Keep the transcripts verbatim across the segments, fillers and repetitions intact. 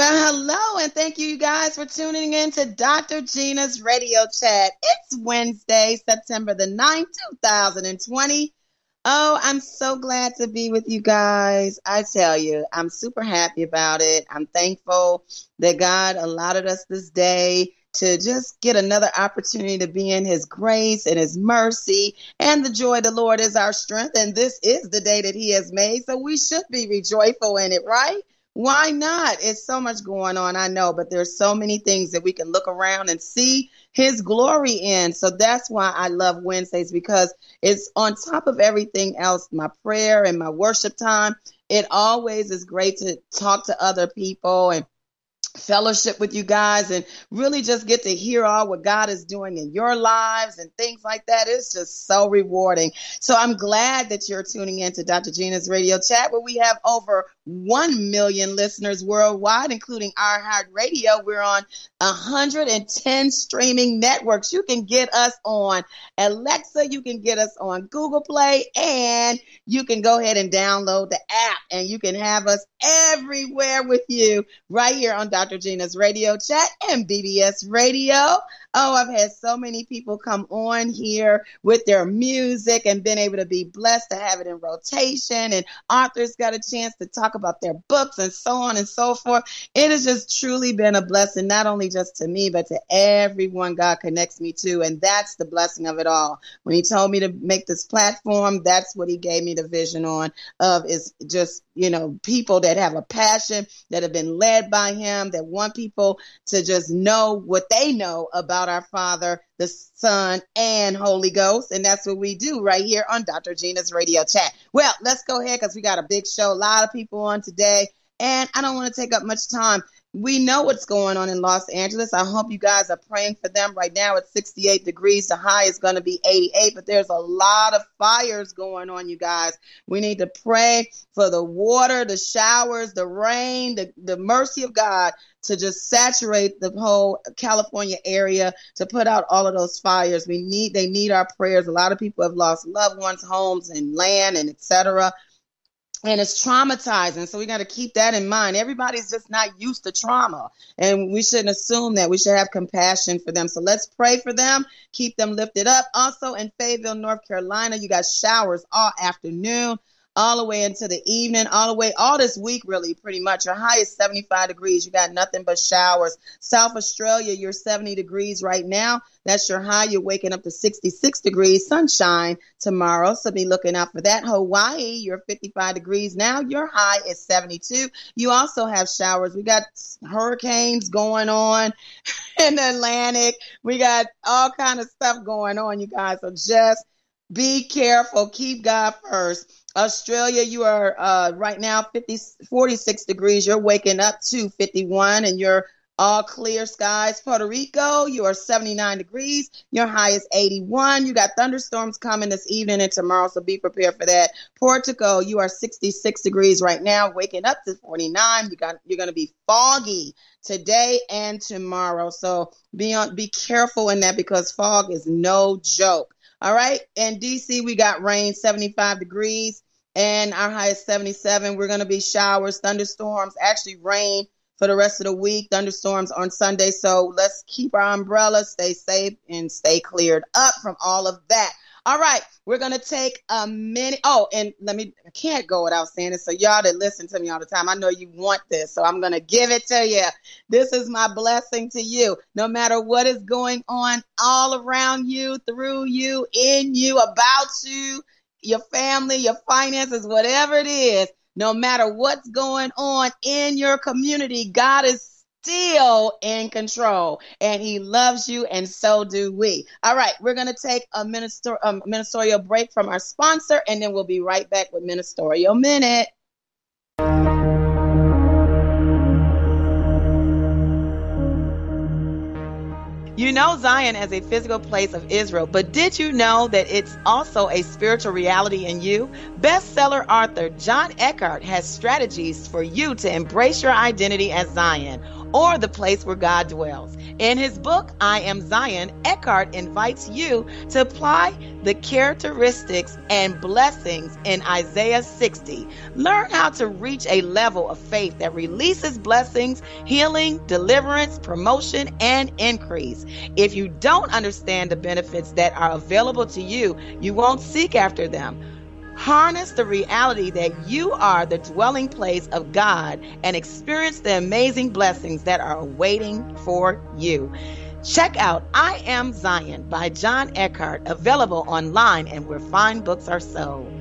Well, hello, and thank you, you guys, for tuning in to Doctor Gina's Radio Chat. It's Wednesday, September the ninth, two thousand twenty. Oh, I'm so glad to be with you guys. I tell you, I'm super happy about it. I'm thankful that God allowed us this day to just get another opportunity to be in his grace and his mercy, and the joy of the Lord is our strength. And this is the day that he has made, so we should be rejoiceful in it, right? Why not? It's so much going on, I know, but there's so many things that we can look around and see his glory in. So that's why I love Wednesdays, because it's on top of everything else, my prayer and my worship time. It always is great to talk to other people and fellowship with you guys and really just get to hear all what God is doing in your lives and things like that. It's just so rewarding. So I'm glad that you're tuning in to Doctor Gina's Radio Chat, where we have over one million listeners worldwide, including iHeartRadio. We're on one hundred ten streaming networks. You can get us on Alexa, you can get us on Google Play, and you can go ahead and download the app, and you can have us everywhere with you right here on Doctor Gina's Radio Chat and B B S Radio. Oh, I've had so many people come on here with their music and been able to be blessed to have it in rotation, and authors got a chance to talk about their books and so on and so forth. It has just truly been a blessing, not only just to me, but to everyone God connects me to, and that's the blessing of it all. When he told me to make this platform, that's what he gave me the vision on, of is just, you know, people that have a passion, that have been led by him, that want people to just know what they know about our Father, the Son, and Holy Ghost. And that's what we do right here on Doctor Gina's Radio Chat. Well, let's go ahead, because we got a big show, a lot of people on today, and I don't want to take up much time. We know what's going on in Los Angeles. I hope you guys are praying for them. Right now it's sixty-eight degrees. The high is going to be eighty-eight, but there's a lot of fires going on, you guys. We need to pray for the water, the showers, the rain, the, the mercy of God to just saturate the whole California area, to put out all of those fires. We need, they need our prayers. A lot of people have lost loved ones, homes, and land, and et cetera. And it's traumatizing. So we got to keep that in mind. Everybody's just not used to trauma, and we shouldn't assume that. We should have compassion for them. So let's pray for them. Keep them lifted up. Also in Fayetteville, North Carolina, you got showers all afternoon, all the way into the evening, all the way, all this week, really, pretty much. Your high is seventy-five degrees. You got nothing but showers. South Australia, you're seventy degrees right now. That's your high. You're waking up to sixty-six degrees, sunshine tomorrow. So be looking out for that. Hawaii, you're fifty-five degrees now. Your high is seventy-two. You also have showers. We got hurricanes going on in the Atlantic. We got all kind of stuff going on, you guys. So just be careful. Keep God first. Australia, you are uh, right now fifty, forty-six degrees. You're waking up to fifty-one, and you're all clear skies. Puerto Rico, you are seventy-nine degrees. Your high is eighty-one. You got thunderstorms coming this evening and tomorrow, so be prepared for that. Portugal, you are sixty-six degrees right now, waking up to forty-nine. You got, you're going to be foggy today and tomorrow, so be on, be careful in that, because fog is no joke. All right. In D C, we got rain, seventy-five degrees, and our high is seventy-seven. We're going to be showers, thunderstorms, actually rain for the rest of the week, thunderstorms on Sunday. So let's keep our umbrellas, stay safe, and stay cleared up from all of that. All right. We're going to take a minute. Oh, and let me, I can't go without saying this. So y'all that listen to me all the time, I know you want this, so I'm going to give it to you. This is my blessing to you. No matter what is going on all around you, through you, in you, about you, your family, your finances, whatever it is, no matter what's going on in your community, God is still in control, and he loves you, and so do we. All right, we're going to take a minister, um, ministerial break from our sponsor, and then we'll be right back with Ministerial Minute. You know Zion as a physical place of Israel, but did you know that it's also a spiritual reality in you? Bestseller author John Eckhart has strategies for you to embrace your identity as Zion. or the place where God dwells. In his book, I Am Zion, Eckhart invites you to apply the characteristics and blessings in Isaiah sixty. Learn how to reach a level of faith that releases blessings, healing, deliverance, promotion, and increase. If you don't understand the benefits that are available to you, you won't seek after them. Harness the reality that you are the dwelling place of God and experience the amazing blessings that are waiting for you. Check out I Am Zion by John Eckhart, available online and where fine books are sold.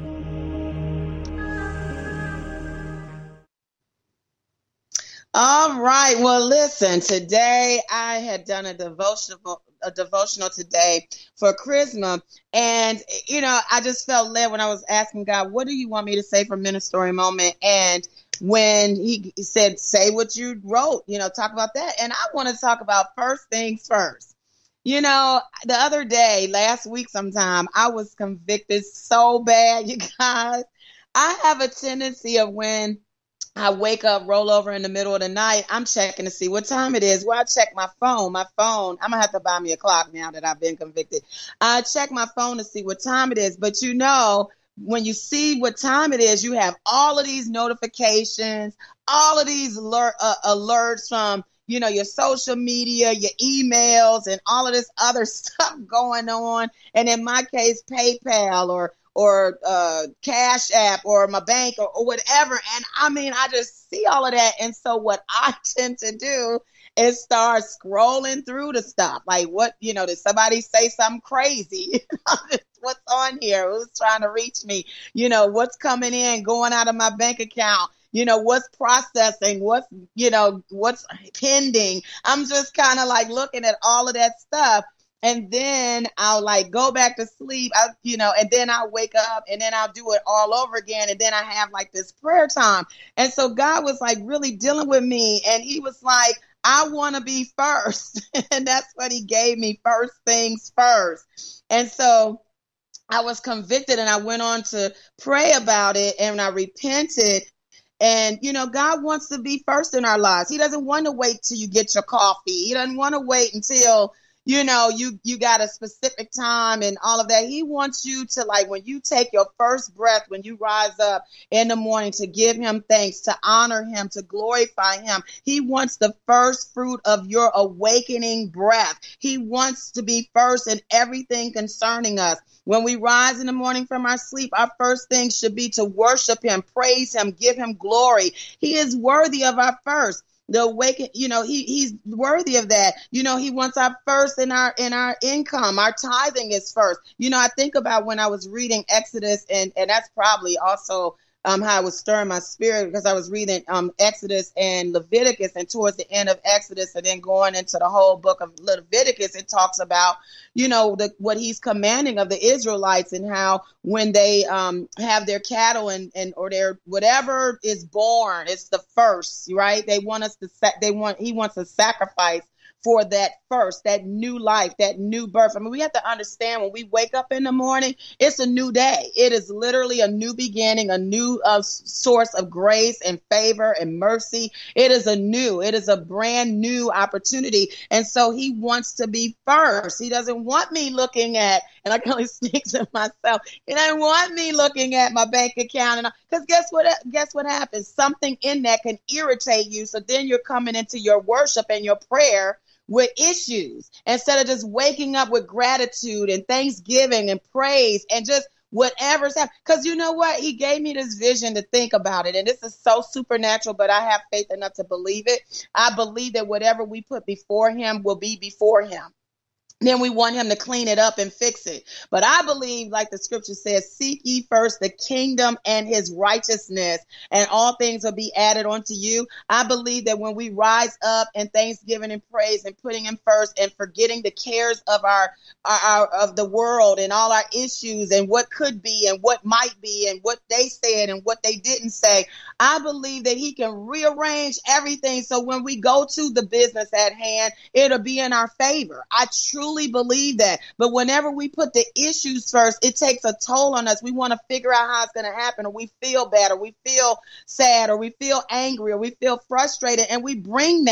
All right. Well, listen, today I had done a devotional a devotional today for Charisma. And, you know, I just felt led when I was asking God, what do you want me to say for Ministry Moment? And when he said, say what you wrote, you know, talk about that. And I want to talk about first things first. You know, the other day, last week sometime, I was convicted so bad, you guys. I have a tendency of when I wake up, roll over in the middle of the night, I'm checking to see what time it is. Well, I check my phone. My phone, I'm going to have to buy me a clock now that I've been convicted. I check my phone to see what time it is. But you know, when you see what time it is, you have all of these notifications, all of these alert, uh, alerts from, you know, your social media, your emails, and all of this other stuff going on. And in my case, PayPal or or uh, Cash App or my bank or, or whatever. And I mean, I just see all of that. And so what I tend to do is start scrolling through the stuff. Like what, you know, did somebody say something crazy? What's on here? Who's trying to reach me? You know, what's coming in, going out of my bank account? You know, what's processing? What's, you know, what's pending? I'm just kind of like looking at all of that stuff. And then I'll like go back to sleep, I, you know, and then I'll wake up and then I'll do it all over again. And then I have like this prayer time. And so God was like really dealing with me. And he was like, I want to be first. And that's what he gave me, first things first. And so I was convicted and I went on to pray about it and I repented. And, you know, God wants to be first in our lives. He doesn't want to wait till you get your coffee. He doesn't want to wait until you know, you, you got a specific time and all of that. He wants you to, like, when you take your first breath, when you rise up in the morning, to give him thanks, to honor him, to glorify him. He wants the first fruit of your awakening breath. He wants to be first in everything concerning us. When we rise in the morning from our sleep, our first thing should be to worship him, praise him, give him glory. He is worthy of our first. The awaken, you know, he he's worthy of that. You know, he wants our first in our in our income. Our tithing is first. You know, I think about when I was reading Exodus, and and that's probably also um how I was stirring my spirit, because I was reading um Exodus and Leviticus, and towards the end of Exodus and then going into the whole book of Leviticus, it talks about, you know, the what he's commanding of the Israelites, and how when they um have their cattle and and or their whatever is born, it's the first, right? They want us to sa- they want he wants a sacrifice for that first, that new life, that new birth. I mean, we have to understand, when we wake up in the morning, it's a new day. It is literally a new beginning, a new uh, source of grace and favor and mercy. It is a new, it is a brand new opportunity. And so he wants to be first. He doesn't want me looking at, and I can only speak to myself, he doesn't want me looking at my bank account. And because guess what, guess what happens? Something in that can irritate you. So then you're coming into your worship and your prayer with issues, instead of just waking up with gratitude and thanksgiving and praise and just whatever's happening. Because you know what? He gave me this vision to think about it. And this is so supernatural, but I have faith enough to believe it. I believe that whatever we put before him will be before him. Then we want him to clean it up and fix it. But I believe, like the scripture says, seek ye first the kingdom and his righteousness, and all things will be added unto you. I believe that when we rise up in thanksgiving and praise and putting him first and forgetting the cares of our, our, our of the world and all our issues and what could be and what might be and what they said and what they didn't say, I believe that he can rearrange everything. So when we go to the business at hand, it'll be in our favor. I truly believe that. But whenever we put the issues first, it takes a toll on us. We want to figure out how it's going to happen, or we feel bad, or we feel sad, or we feel angry, or we feel frustrated, and we bring that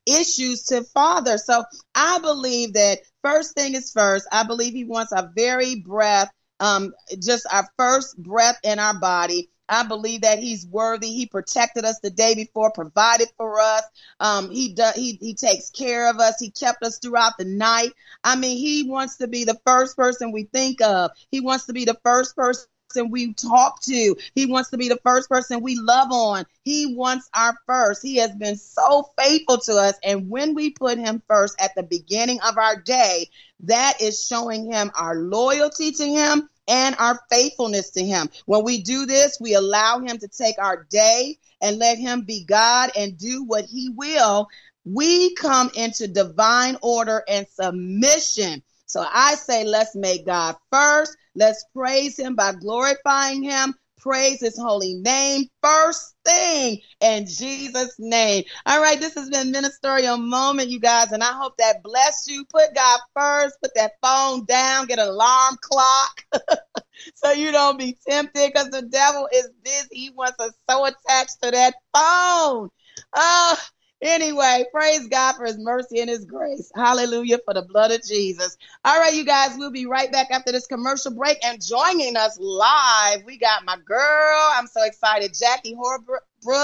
issues to Father. So I believe that first thing is first. I believe he wants our very breath, um, just our first breath in our body. I believe that he's worthy. He protected us the day before, provided for us. Um, he does. He he takes care of us. He kept us throughout the night. I mean, he wants to be the first person we think of. He wants to be the first person we talk to. He wants to be the first person we love on. He wants our first. He has been so faithful to us. And when we put him first at the beginning of our day, that is showing him our loyalty to him and our faithfulness to him. When we do this, we allow him to take our day and let him be God and do what he will. We come into divine order and submission. So I say, let's make God first. Let's praise him by glorifying him. Praise his holy name. First thing in Jesus' name. All right, this has been Ministerial Moment, you guys, and I hope that bless you. Put God first. Put that phone down. Get an alarm clock so you don't be tempted, because the devil is busy. He wants us so attached to that phone. Oh, Anyway, praise God for his mercy and his grace. Hallelujah for the blood of Jesus. All right, you guys, we'll be right back after this commercial break. And joining us live, we got my girl. I'm so excited, Jackie Horbrook,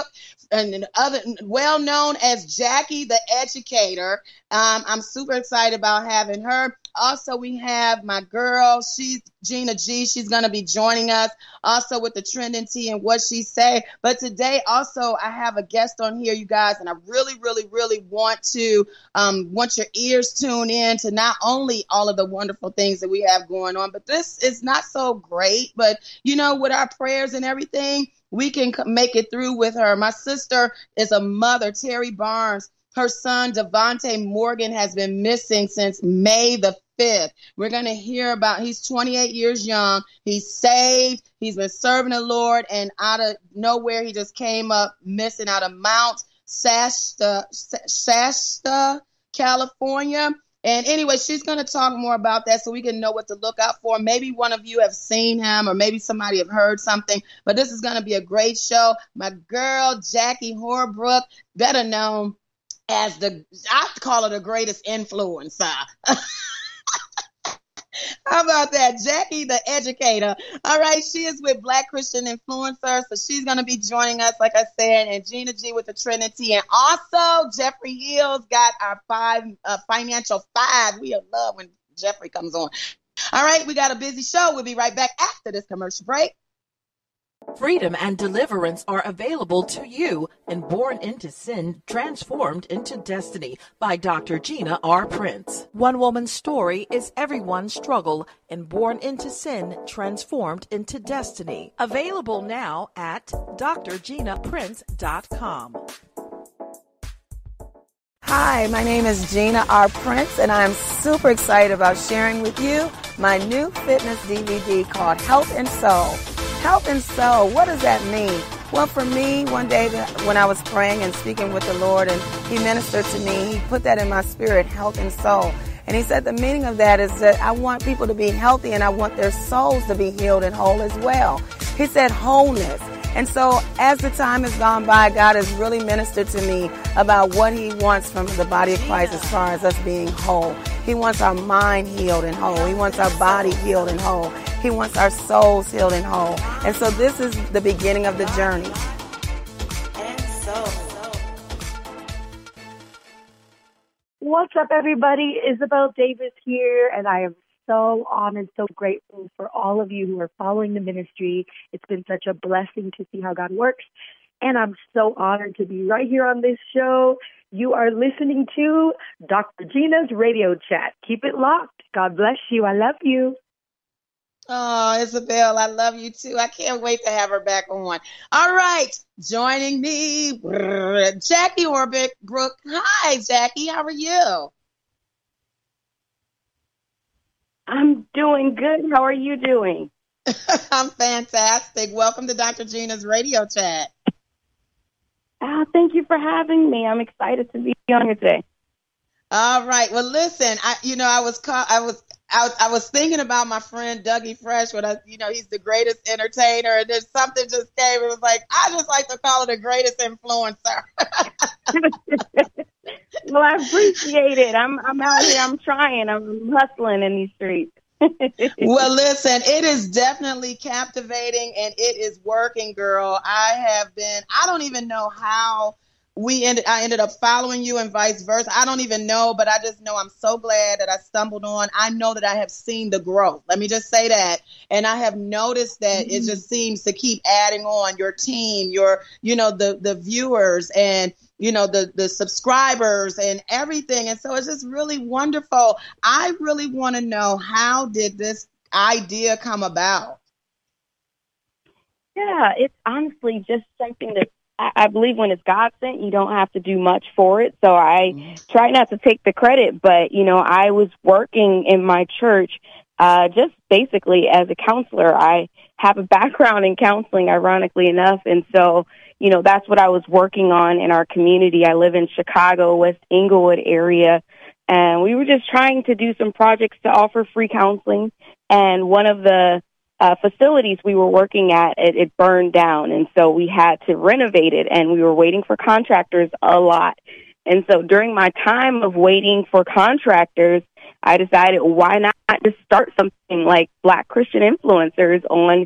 and other well known as Jackie the Educator. Um, I'm super excited about having her. Also, we have my girl, she's Gina G. She's going to be joining us also with the trending tea and what she say. But today also I have a guest on here, you guys, and I really, really, really want to um, want your ears tuned in to not only all of the wonderful things that we have going on, but this is not so great. But, you know, with our prayers and everything, we can make it through with her. My sister is a mother, Terry Barnes. Her son, Devontae Morgan, has been missing since May the fifth. We're going to hear about, he's twenty-eight years young. He's saved. He's been serving the Lord, and out of nowhere, he just came up missing out of Mount Shasta, Shasta, California. And anyway, she's going to talk more about that so we can know what to look out for. Maybe one of you have seen him, or maybe somebody have heard something. But this is going to be a great show. My girl, Jackie Horbrook, better known as the, I call her the greatest influencer. How about that? Jackie the Educator. All right, she is with Black Christian Influencers, so she's going to be joining us, like I said, and Gina G with the Trinity. And also, Jeffrey Hills got our five uh, financial five. We love when Jeffrey comes on. All right, we got a busy show. We'll be right back after this commercial break. Freedom and deliverance are available to you in Born into Sin, Transformed into Destiny by Doctor Gina R. Prince. One woman's story is everyone's struggle in Born into Sin, Transformed into Destiny. Available now at d r gina prince dot com. Hi, my name is Gina R. Prince, and I'm super excited about sharing with you my new fitness D V D called Health and Soul. Health and soul, what does that mean? Well, for me, one day when I was praying and speaking with the Lord and he ministered to me, he put that in my spirit, health and soul. And he said the meaning of that is that I want people to be healthy and I want their souls to be healed and whole as well. He said wholeness. And so as the time has gone by, God has really ministered to me about what he wants from the body of Christ as far as us being whole. He wants our mind healed and whole. He wants our body healed and whole. He wants our souls healed and whole. And so this is the beginning of the journey. And so. What's up, everybody? Isabel Davis here, and I am so honored, so grateful for all of you who are following the ministry. It's been such a blessing to see how God works, and I'm so honored to be right here on this show. You are listening to Doctor Gina's Radio Chat. Keep it locked. God bless you. I love you. Oh, Isabel, I love you too. I can't wait to have her back on. All right, joining me, Jackie Horbrook. Hi, Jackie. How are you? I'm doing good. How are you doing? I'm fantastic. Welcome to Doctor Gina's Radio Chat. Ah, thank you for having me. I'm excited to be on here today. All right. Well, listen, I, you know, I was, call, I was, I was, I was thinking about my friend Dougie Fresh. When I, you know, he's the greatest entertainer, and then something just came. It was like I just like to call it the greatest influencer. Well, I appreciate it. I'm I'm out here. I'm trying. I'm hustling in these streets. Well, listen, it is definitely captivating and it is working, girl. I have been, I don't even know how we ended, I ended up following you and vice versa. I don't even know, but I just know I'm so glad that I stumbled on. I know that I have seen the growth. Let me just say that. And I have noticed that mm-hmm. it just seems to keep adding on your team, your, you know, the, the viewers and, you know, the, the subscribers and everything. And so it's just really wonderful. I really want to know, how did this idea come about? Yeah, it's honestly just something that I, I believe when it's God sent, you don't have to do much for it. So I mm-hmm. try not to take the credit, but, you know, I was working in my church uh, just basically as a counselor. I have a background in counseling, ironically enough. And so, you know, that's what I was working on in our community. I live in Chicago, West Englewood area, and we were just trying to do some projects to offer free counseling. And one of the uh, facilities we were working at, it, it burned down, and so we had to renovate it, and we were waiting for contractors a lot. And so during my time of waiting for contractors, I decided, why not just start something like Black Christian Influencers on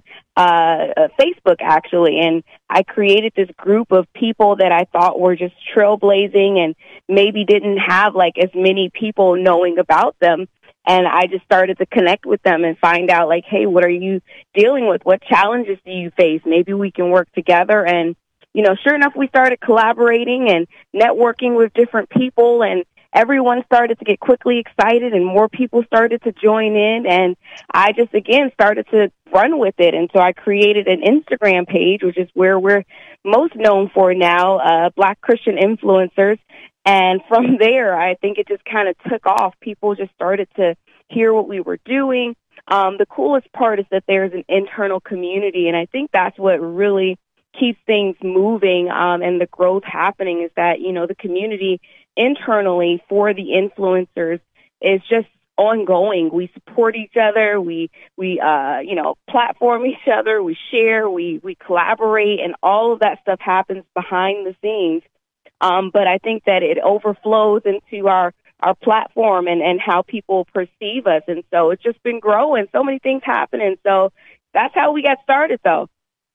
uh, Facebook, actually. And I created this group of people that I thought were just trailblazing and maybe didn't have like as many people knowing about them. And I just started to connect with them and find out, like, hey, what are you dealing with? What challenges do you face? Maybe we can work together. And, you know, sure enough, we started collaborating and networking with different people, and everyone started to get quickly excited and more people started to join in. And I just, again, started to run with it. And so I created an Instagram page, which is where we're most known for now, uh, Black Christian Influencers. And from there, I think it just kind of took off. People just started to hear what we were doing. Um, the coolest part is that there's an internal community, and I think that's what really keeps things moving um, and the growth happening, is that, you know, the community internally for the influencers is just ongoing. We support each other. We, we, uh, you know, platform each other. We share, we, we collaborate, and all of that stuff happens behind the scenes. Um, but I think that it overflows into our, our platform and, and how people perceive us. And so it's just been growing. So many things happening. So that's how we got started, though.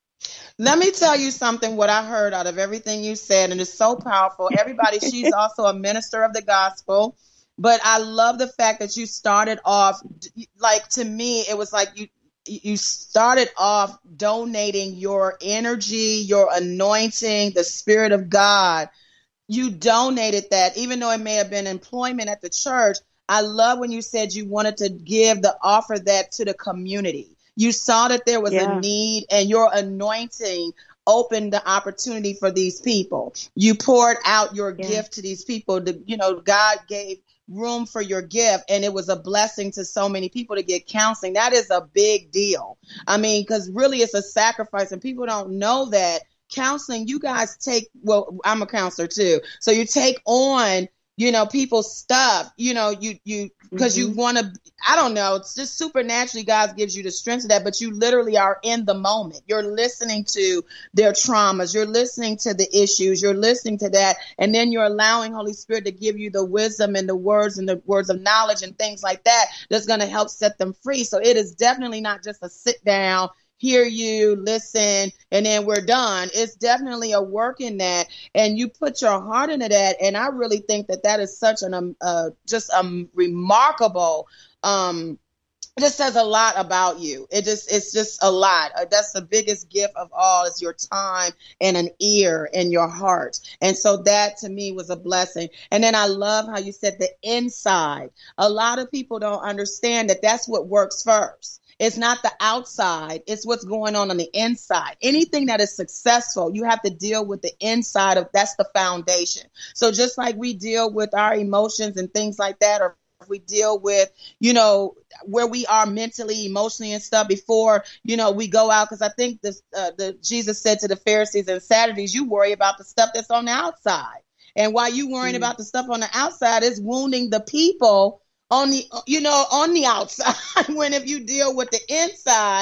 Let me tell you something, what I heard out of everything you said, and it's so powerful. Everybody, she's also a minister of the gospel, but I love the fact that you started off, like, to me, it was like you you started off donating your energy, your anointing, the Spirit of God. You donated that, even though it may have been employment at the church. I love when you said you wanted to give the offer that to the community. You saw that there was yeah. a need, and your anointing opened the opportunity for these people. You poured out your yeah. gift to these people. To, you know, God gave room for your gift, and it was a blessing to so many people to get counseling. That is a big deal. I mean, because really it's a sacrifice, and people don't know that counseling, you guys take, well, I'm a counselor too. So you take on, you know, people's stuff, you know, you, you, because mm-hmm. you want to, I don't know, it's just supernaturally God gives you the strength of that, but you literally are in the moment. You're listening to their traumas. You're listening to the issues. You're listening to that. And then you're allowing Holy Spirit to give you the wisdom and the words and the words of knowledge and things like that that's going to help set them free. So it is definitely not just a sit down, hear you, listen, and then we're done. It's definitely a work in that, and you put your heart into that. And I really think that that is such an um, uh, just a remarkable. Um, it just says a lot about you. It just it's just a lot. Uh, that's the biggest gift of all, is your time and an ear and your heart. And so that to me was a blessing. And then I love how you said the inside. A lot of people don't understand that that's what works first. It's not the outside. It's what's going on on the inside. Anything that is successful, you have to deal with the inside of, that's the foundation. So just like we deal with our emotions and things like that, or we deal with, you know, where we are mentally, emotionally and stuff before, you know, we go out. Because I think this, uh, the Jesus said to the Pharisees and Sadducees, you worry about the stuff that's on the outside. And while you worrying mm. about the stuff on the outside, is wounding the people on the, you know, on the outside. When if you deal with the inside,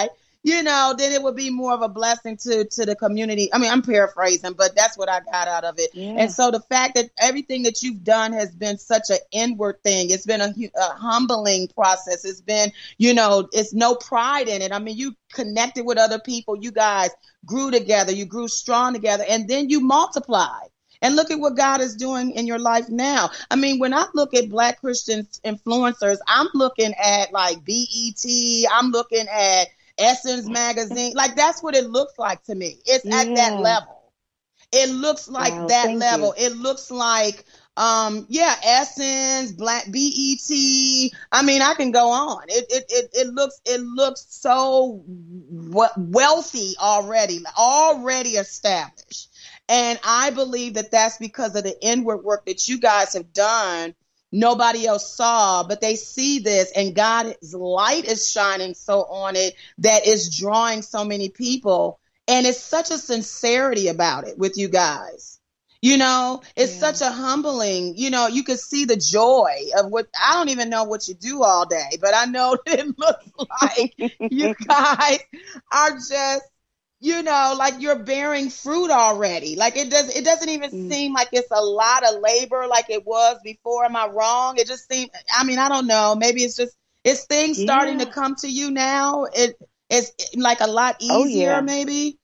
you know, then it would be more of a blessing to, to the community. I mean, I'm paraphrasing, but that's what I got out of it. Yeah. And so the fact that everything that you've done has been such an inward thing, it's been a, a humbling process. It's been, you know, it's no pride in it. I mean, you connected with other people. You guys grew together. You grew strong together, and then you multiplied. And look at what God is doing in your life now. I mean, when I look at Black Christian influencers, I'm looking at like B E T. I'm looking at Essence Magazine. Like, that's what it looks like to me. It's yeah. at that level. It looks like wow, that level. You. It looks like, um, yeah, Essence, Black B E T. I mean, I can go on. It it it, it looks it looks so w- wealthy already, already established. And I believe that that's because of the inward work that you guys have done. Nobody else saw, but they see this, and God's light is shining so on it that it's drawing so many people. And it's such a sincerity about it with you guys. You know, it's yeah. such a humbling, you know, you can see the joy of what, I don't even know what you do all day, but I know that it looks like you guys are just, you know, like you're bearing fruit already. Like it does, it doesn't even mm. seem like it's a lot of labor like it was before. Am I wrong? It just seems, I mean, I don't know. Maybe it's just, it's things yeah. starting to come to you now. It It's like a lot easier, oh, yeah. maybe.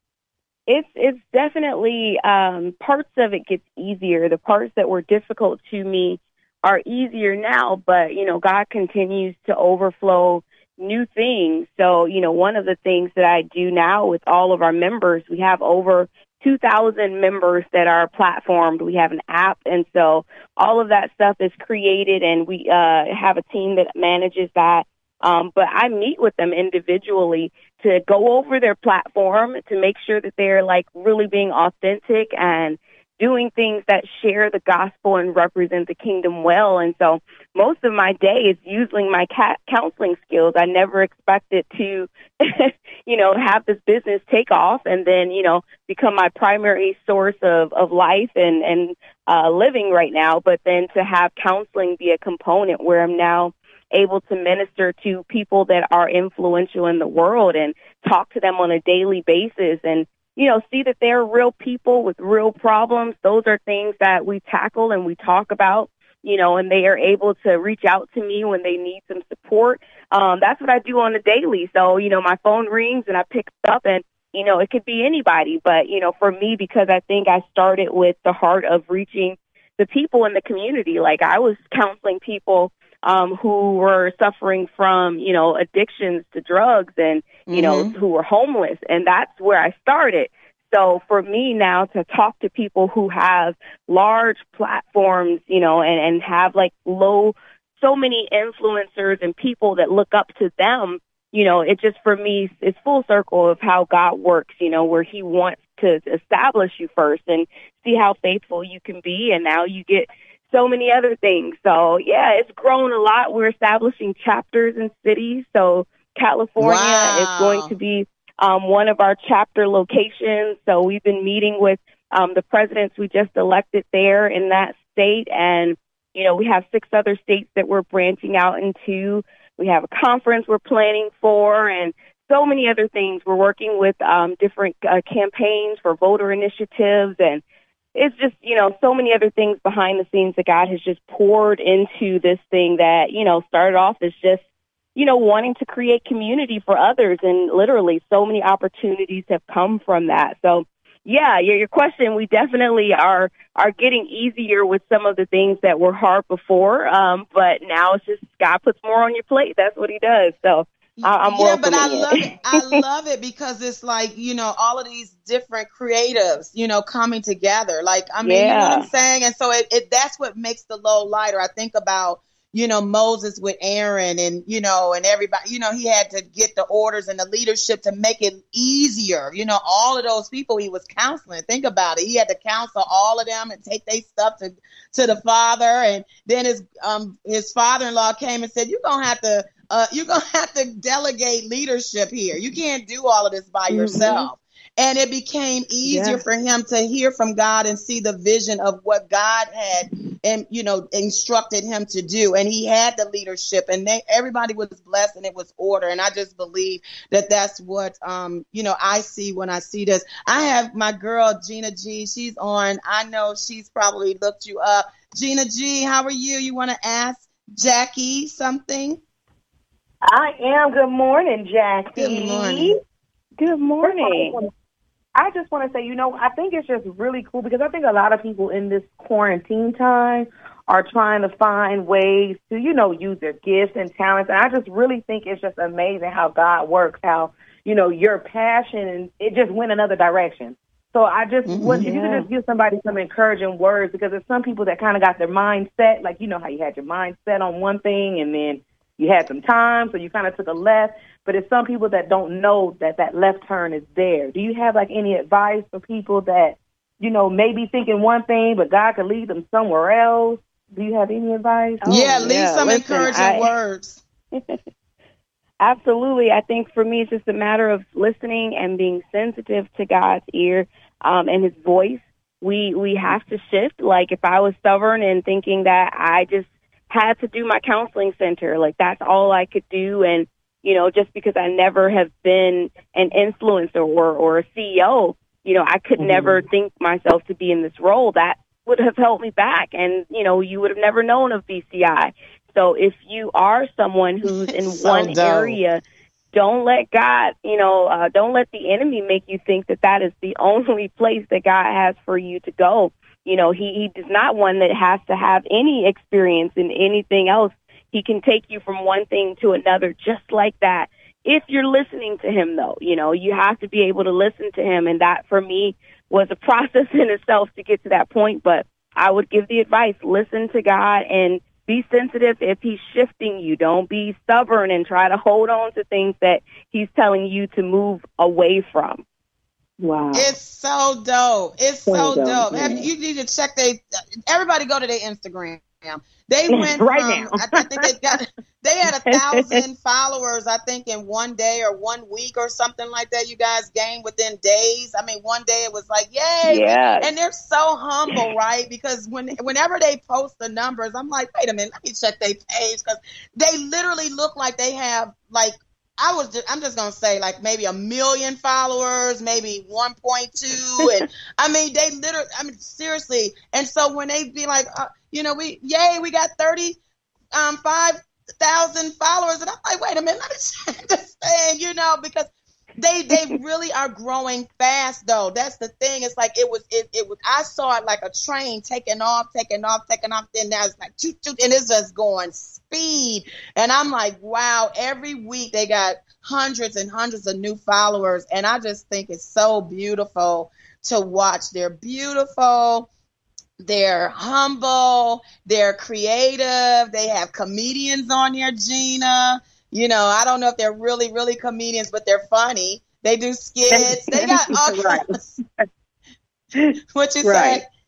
It's, it's definitely, um, parts of it gets easier. The parts that were difficult to me are easier now, but, you know, God continues to overflow new things. So, you know, one of the things that I do now with all of our members, we have over two thousand members that are platformed. We have an app. And so all of that stuff is created, and we uh, have a team that manages that. Um, but I meet with them individually to go over their platform to make sure that they're like really being authentic and doing things that share the gospel and represent the kingdom well. And so most of my day is using my cat counseling skills. I never expected to, you know, have this business take off and then, you know, become my primary source of, of life and, and uh, living right now. But then to have counseling be a component where I'm now able to minister to people that are influential in the world and talk to them on a daily basis and, you know, see that they're real people with real problems. Those are things that we tackle and we talk about, you know, and they are able to reach out to me when they need some support. Um, that's what I do on a daily. So, you know, my phone rings and I pick up and, you know, it could be anybody. But, you know, for me, because I think I started with the heart of reaching the people in the community. Like I was counseling people Um, who were suffering from, you know, addictions to drugs and, you mm-hmm. know, who were homeless. And that's where I started. So for me now to talk to people who have large platforms, you know, and, and have like low, so many influencers and people that look up to them, you know, it just for me, it's full circle of how God works, you know, where he wants to establish you first and see how faithful you can be. And now you get so many other things. So, yeah, it's grown a lot. We're establishing chapters in cities. So California wow. is going to be um, one of our chapter locations. So we've been meeting with um, the presidents we just elected there in that state. And, you know, we have six other states that we're branching out into. We have a conference we're planning for and so many other things. We're working with um, different uh, campaigns for voter initiatives, and it's just, you know, so many other things behind the scenes that God has just poured into this thing that, you know, started off as just, you know, wanting to create community for others. And literally so many opportunities have come from that. So, yeah, your, your question, we definitely are are getting easier with some of the things that were hard before. Um, but now it's just God puts more on your plate. That's what he does. So I'm yeah, but I love it. I love it because it's like, you know, all of these different creatives, you know, coming together. Like, I mean, yeah. you know what I'm saying? And so it, it that's what makes the load lighter. I think about, you know, Moses with Aaron and, you know, and everybody, you know, he had to get the orders and the leadership to make it easier. You know, all of those people he was counseling. Think about it. He had to counsel all of them and take their stuff to, to the father. And then his, um, his father-in-law came and said, you're going to have to, Uh, you're going to have to delegate leadership here. You can't do all of this by yourself. And it became easier Yeah. for him to hear from God and see the vision of what God had, and you know, instructed him to do. And he had the leadership, and they, everybody was blessed, and it was order. And I just believe that that's what, um, you know, I see when I see this. I have my girl, Gina G. She's on. I know she's probably looked you up. Gina G, how are you? You want to ask Jackie something? I am. Good morning, Jackie. Good morning. Good morning. I just want to say, you know, I think it's just really cool because I think a lot of people in this quarantine time are trying to find ways to, you know, use their gifts and talents. And I just really think it's just amazing how God works, how, you know, your passion, and it just went another direction. So I just, Mm-hmm. would, if you could just give somebody some encouraging words, because there's some people that kind of got their mind set, like, you know, how you had your mind set on one thing and then you had some time, so you kind of took a left. But it's some people that don't know that that left turn is there. Do you have, like, any advice for people that, you know, maybe thinking one thing, but God could lead them somewhere else? Do you have any advice? Oh, yeah, leave yeah. some Listen, encouraging I- words. Absolutely. I think for me, it's just a matter of listening and being sensitive to God's ear um, and his voice. We we have to shift. Like, if I was stubborn and thinking that I just had to do my counseling center, like that's all I could do, and you know, just because I never have been an influencer or, or a C E O, you know, I could mm-hmm. never think myself to be in this role. That would have held me back. And, you know, you would have never known of B C I. So if you are someone who's in So one dope. area, don't let God, you know, uh, don't let the enemy make you think that that is the only place that God has for you to go. You know, he, he is not one that has to have any experience in anything else. He can take you from one thing to another just like that. If you're listening to him, though, you know, you have to be able to listen to him. And that, for me, was a process in itself to get to that point. But I would give the advice, listen to God and be sensitive if he's shifting you. Don't be stubborn and try to hold on to things that he's telling you to move away from. Wow. It's so dope. It's so, So dope, dope. yeah. Have, you need to check they. Everybody go to their Instagram. They went Right from, now. I, I think they got, they had a thousand followers, I think, in one day or one week or something like that. You guys gained within days. I mean, one day it was like, yay. Yeah. And they're so humble, right? Because when, whenever they post the numbers, I'm like, wait a minute, let me check their page. Because they literally look like they have, like, I was just, I'm just going to say like maybe a million followers, maybe one point two. And I mean, they literally, I mean, seriously. And so when they be like, uh, you know, we, yay, we got thirty, um, five thousand followers. And I'm like, wait a minute, let me check this thing, you know, because they, they really are growing fast though. That's the thing. It's like, it was, it, it was, I saw it like a train taking off, taking off, taking off. Then now it's like, toot, toot, and it's just going speed. And I'm like, wow, every week they got hundreds and hundreds of new followers. And I just think it's so beautiful to watch. They're beautiful. They're humble. They're creative. They have comedians on here, Gina. You know, I don't know if they're really, really comedians, but they're funny. They do skits. They got all kinds. What you Right. said?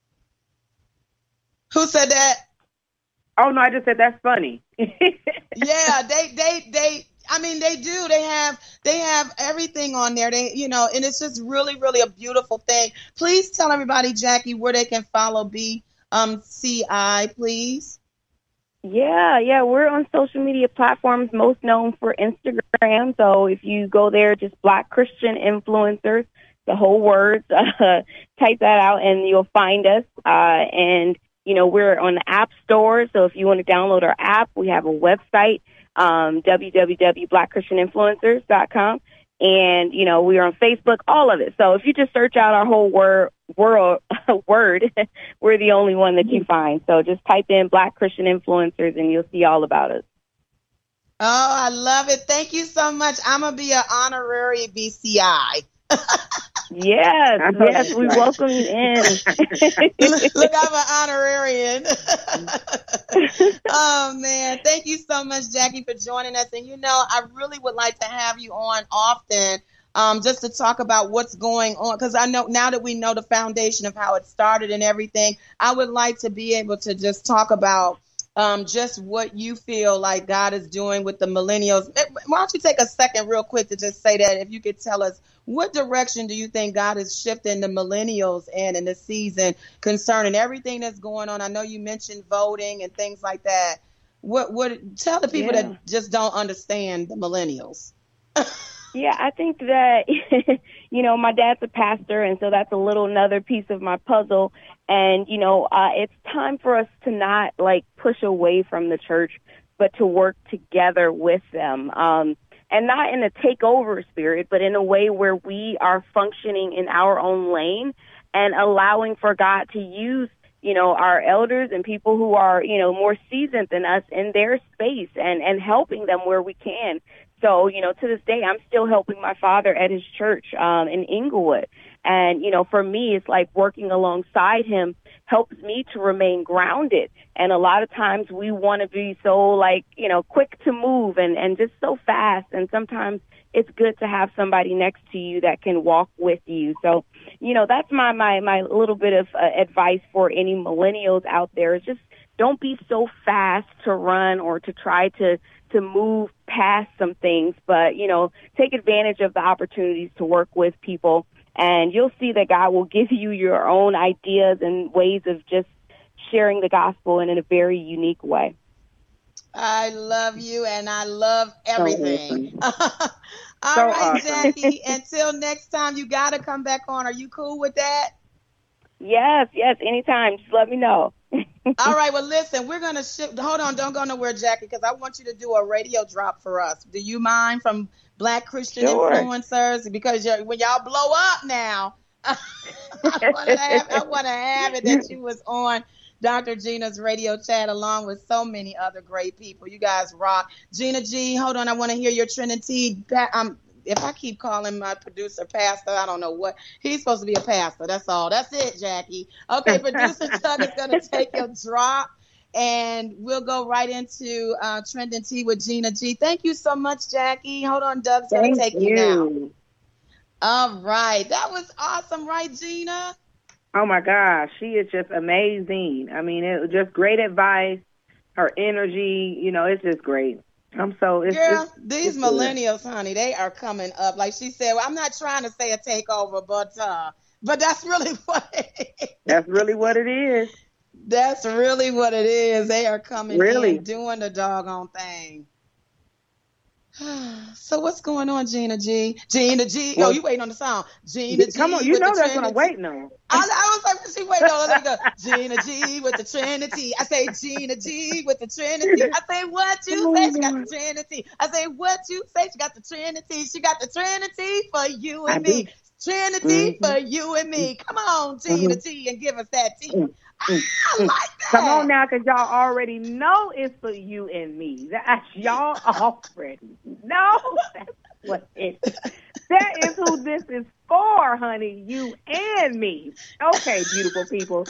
Who said that? Oh, no, I just said that's funny. Yeah, they, they, they, I mean, they do. They have, they have everything on there. They, you know, and it's just really, really a beautiful thing. Please tell everybody, Jackie, where they can follow B C I, please. Yeah, yeah, we're on social media platforms, most known for Instagram. So if you go there, just Black Christian Influencers, the whole words, uh, type that out and you'll find us. Uh, and, you know, we're on the App Store. So if you want to download our app, we have a website, um, w w w dot black christian influencers dot com. And, you know, we're on Facebook, all of it. So if you just search out our whole word, world, word, we're the only one that you find. So just type in Black Christian Influencers and you'll see all about us. Oh, I love it. Thank you so much. I'm going to be an honorary B C I. Yes, yes, we welcome you in. look, look, I'm an honorarian. Oh, man. Thank you so much, Jackie, for joining us. And, you know, I really would like to have you on often um, just to talk about what's going on. Because I know now that we know the foundation of how it started and everything, I would like to be able to just talk about um, just what you feel like God is doing with the millennials. Why don't you take a second real quick to just say that, if you could tell us, what direction do you think God is shifting the millennials in in this season concerning everything that's going on? I know you mentioned voting and things like that. What, what, tell the people Yeah. that just don't understand the millennials. Yeah, I think that, you know, my dad's a pastor, and so that's a little another piece of my puzzle. And, you know, uh, it's time for us to not, like, push away from the church, but to work together with them. Um, and not in a takeover spirit, but in a way where we are functioning in our own lane and allowing for God to use, you know, our elders and people who are, you know, more seasoned than us in their space, and, and helping them where we can. So, you know, to this day, I'm still helping my father at his church um, in Inglewood. And, you know, for me, it's like working alongside him helps me to remain grounded. And a lot of times we want to be so, like, you know, quick to move and, and just so fast. And sometimes it's good to have somebody next to you that can walk with you. So, you know, that's my, my, my little bit of uh, advice for any millennials out there, is just don't be so fast to run or to try to to move past some things, but, you know, take advantage of the opportunities to work with people, and you'll see that God will give you your own ideas and ways of just sharing the gospel in, in a very unique way. I love you, and I love everything. So All So right, awesome. Jackie, until next time, you got to come back on. Are you cool with that? Yes, yes, anytime. Just let me know. All right, well, listen, we're going to shift. Hold on, don't go nowhere, Jackie, because I want you to do a radio drop for us. Do you mind, from Black Christian Sure. Influencers? Because you're, when y'all blow up now, I want to have, I want to have it that you was on Doctor Gina's radio chat along with so many other great people. You guys rock. Gina G, hold on, I want to hear your Trinity. Um, if I keep calling my producer pastor, I don't know what. He's supposed to be a pastor. That's all. That's it, Jackie. Okay, producer Chuck is going to take your drop, and we'll go right into uh, Trending Tea with Gina G. Thank you so much, Jackie. Hold on, Doug's going to take you. you now. All right. That was awesome, right, Gina? Oh, my gosh. She is just amazing. I mean, it was just great advice. Her energy, you know, it's just great. I'm so it's, Girl, it's, these it's millennials, good. honey, they are coming up. Like she said, well, I'm not trying to say a takeover, but uh, but that's really what it is. That's really what it is. That's really what it is. They are coming really? in, doing the doggone thing. So what's going on, Gina G? Gina G. Well, oh, you waiting on the song. Gina G. Come on, you know that's what I'm waiting on. I, I was like, she waiting on. Let me go. Gina G with the Trinity. I say Gina G with the Trinity. I say what you say. She got the Trinity. I say what you say. She got the Trinity. She got the Trinity for you and I me. Do. Trinity mm-hmm. for you and me. Come on, Gina mm-hmm. G, and give us that tea. Mm-hmm. I like that. Come on now, because y'all already know it's for you and me. That's y'all already know that's what it is. That is who this is for, honey. You and me. Okay, beautiful people.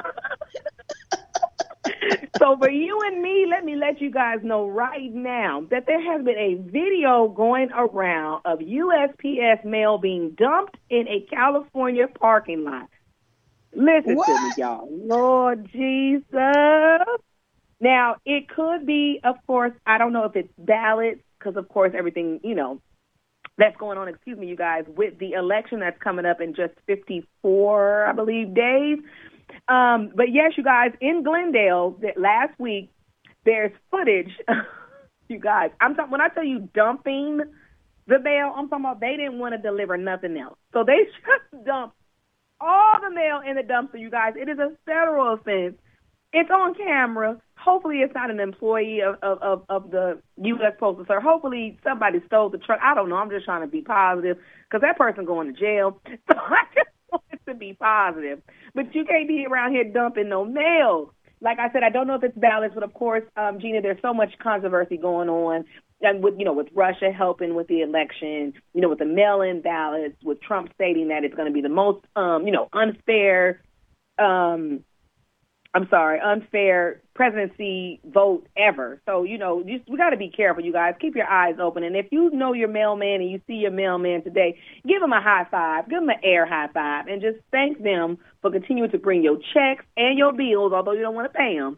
So for you and me, let me let you guys know right now that there has been a video going around of U S P S mail being dumped in a California parking lot. Listen what? to me, y'all. Lord Jesus. Now, it could be, of course, I don't know if it's ballots, because, of course, everything, you know, that's going on, excuse me, you guys, with the election that's coming up in just fifty-four, I believe, days. Um, but, yes, you guys, in Glendale last week, there's footage. You guys, I'm talking, when I tell you dumping the mail, I'm talking about they didn't want to deliver nothing else. So they just dumped all the mail in the dumpster, you guys. It is a federal offense. It's on camera. Hopefully it's not an employee of, of, of, of the U S Postal Service. Hopefully somebody stole the truck. I don't know. I'm just trying to be positive because that person going to jail. So I just want it to be positive. But you can't be around here dumping no mail. Like I said, I don't know if it's ballots, but of course, um, Gina, there's so much controversy going on. And with, you know, with Russia helping with the election, you know, with the mail-in ballots, with Trump stating that it's going to be the most, um, you know, unfair, um, I'm sorry, unfair presidency vote ever. So, you know, just, we got to be careful, you guys. Keep your eyes open. And if you know your mailman and you see your mailman today, give them a high five, give them an air high five, and just thank them for continuing to bring your checks and your bills, although you don't want to pay them.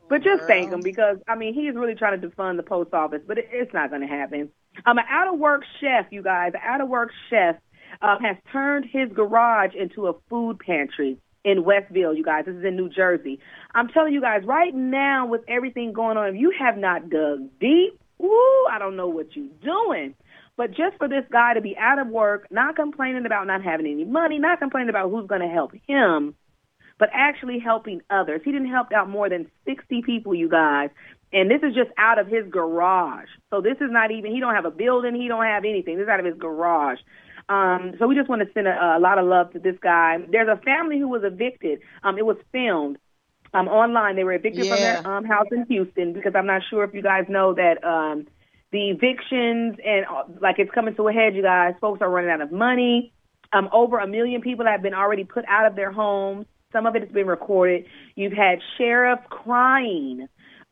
But just Girl. thank him because, I mean, he's really trying to defund the post office, but it, it's not going to happen. Um, an out-of-work chef, you guys, an out-of-work chef uh, has turned his garage into a food pantry in Westville, you guys. This is in New Jersey. I'm telling you guys, right now with everything going on, if you have not dug deep, woo, I don't know what you're doing. But just for this guy to be out of work, not complaining about not having any money, not complaining about who's going to help him, but actually helping others. He didn't help out more than sixty people, you guys. And this is just out of his garage. So this is not even, he don't have a building. He don't have anything. This is out of his garage. Um, so we just want to send a, a lot of love to this guy. There's a family who was evicted. Um, it was filmed um, online. They were evicted Yeah. from their um, house in Houston because I'm not sure if you guys know that um, the evictions and uh, like it's coming to a head, you guys. Folks are running out of money. Um, over a million people have been already put out of their homes. Some of it has been recorded. You've had sheriffs crying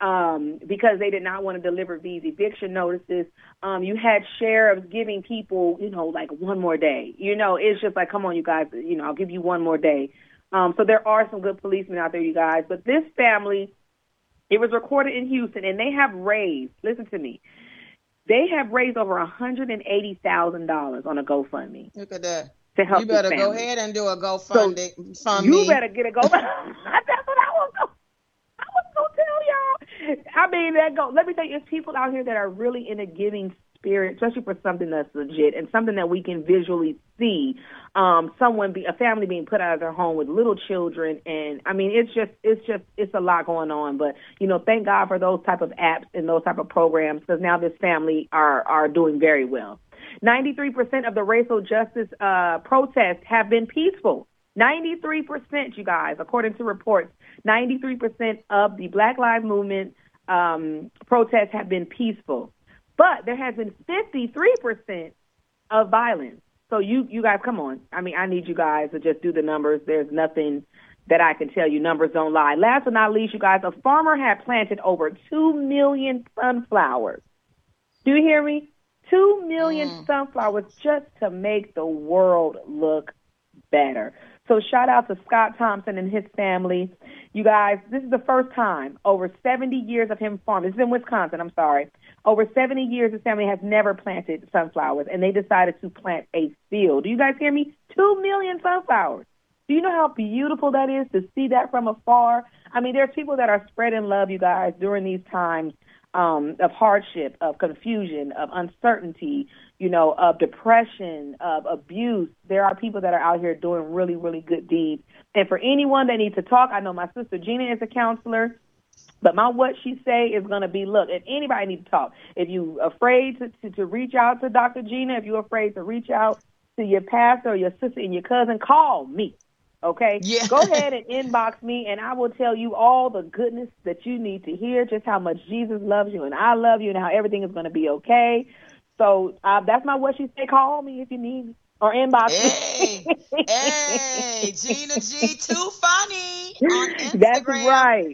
um, because they did not want to deliver these eviction notices. Um, you had sheriffs giving people, you know, like one more day. You know, it's just like, come on, you guys, you know, I'll give you one more day. Um, so there are some good policemen out there, you guys. But this family, it was recorded in Houston, and they have raised, listen to me, they have raised over one hundred eighty thousand dollars on a GoFundMe. Look at that. To help You better this go family. ahead and do a GoFundMe. So you better get a go. That's what I was going. I was going to tell y'all. I mean, that go. Let me tell you, it's people out here that are really in a giving spirit, especially for something that's legit and something that we can visually see. Um, someone be a family being put out of their home with little children, and I mean, it's just, it's just, it's a lot going on. But you know, thank God for those type of apps and those type of programs because now this family are are doing very well. ninety-three percent of the racial justice uh, protests have been peaceful. ninety-three percent, you guys, according to reports. ninety-three percent of the Black Lives Movement um, protests have been peaceful. But there has been fifty-three percent of violence. So you, you guys, come on. I mean, I need you guys to just do the numbers. There's nothing that I can tell you. Numbers don't lie. Last but not least, you guys, a farmer had planted over two million sunflowers. Do you hear me? Two million mm. sunflowers just to make the world look better. So shout out to Scott Thompson and his family. You guys, this is the first time over seventy years of him farming. This is in Wisconsin, I'm sorry. Over seventy years, his family has never planted sunflowers, and they decided to plant a field. Do you guys hear me? Two million sunflowers. Do you know how beautiful that is to see that from afar? I mean, there's people that are spreading love, you guys, during these times. Um, of hardship, of confusion, of uncertainty, you know, of depression, of abuse. There are people that are out here doing really, really good deeds. And for anyone that needs to talk, I know my sister Gina is a counselor, but my what she say is going to be, look, if anybody needs to talk, if you're afraid to, to, to reach out to Doctor Gina, if you're afraid to reach out to your pastor or your sister and your cousin, call me. Okay, yeah. Go ahead and inbox me, and I will tell you all the goodness that you need to hear, just how much Jesus loves you and I love you and how everything is going to be okay. So uh, that's my what she say. Call me if you need me or inbox hey, me. Hey, Gina G, too funny on Instagram. That's right.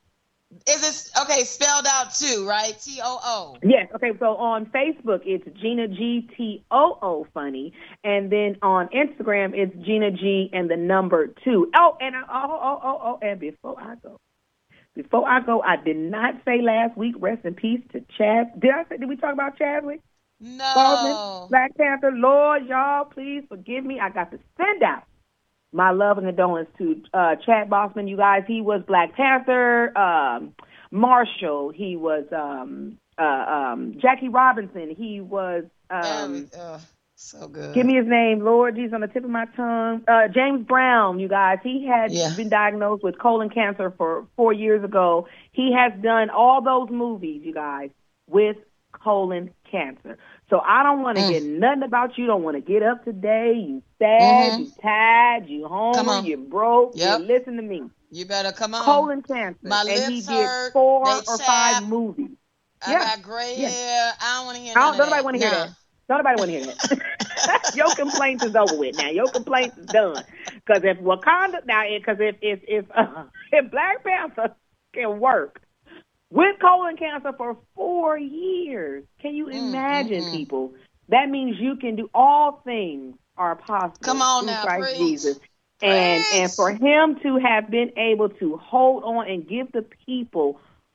Is it, okay, spelled out too, right? T O O. Yes. Okay. So on Facebook, it's Gina G T O O funny. And then on Instagram, it's Gina G and the number two. Oh, and I, oh, oh, oh, oh, and before I go, before I go, I did not say last week, rest in peace to Chaz. Did I say, did we talk about Chadwick? No. Baldwin, Black Panther. Lord, y'all, please forgive me. I got to send out my love and condolence to uh, Chad Boseman, you guys. He was Black Panther, um, Marshall. He was um, uh, um, Jackie Robinson. He was um, uh, so good. Give me his name, Lord. He's on the tip of my tongue. Uh, James Brown, you guys. He had yeah. been diagnosed with colon cancer for four years ago. He has done all those movies, you guys, with colon cancer. So I don't want to mm. get nothing about you. Don't want to get up today. You sad, mm-hmm. you tired, you hungry, you broke. Yep. You listen to me. You better come on. Colon cancer. My and lips he hurt, did four they or chap. five movies. I yeah. got gray yeah. hair. I don't want to hear I none don't, of nobody that. want to hear nah. that. Don't nobody want to hear that. Your complaints is over with now. Your complaints is done. Because if Wakanda now, because if if if, uh, if Black Panther can work with colon cancer for four years, can you imagine, mm-hmm. people? That means you can do all things are possible. Come on through now, Christ preach. Jesus. Preach. And and for him to have been able to hold on and give the people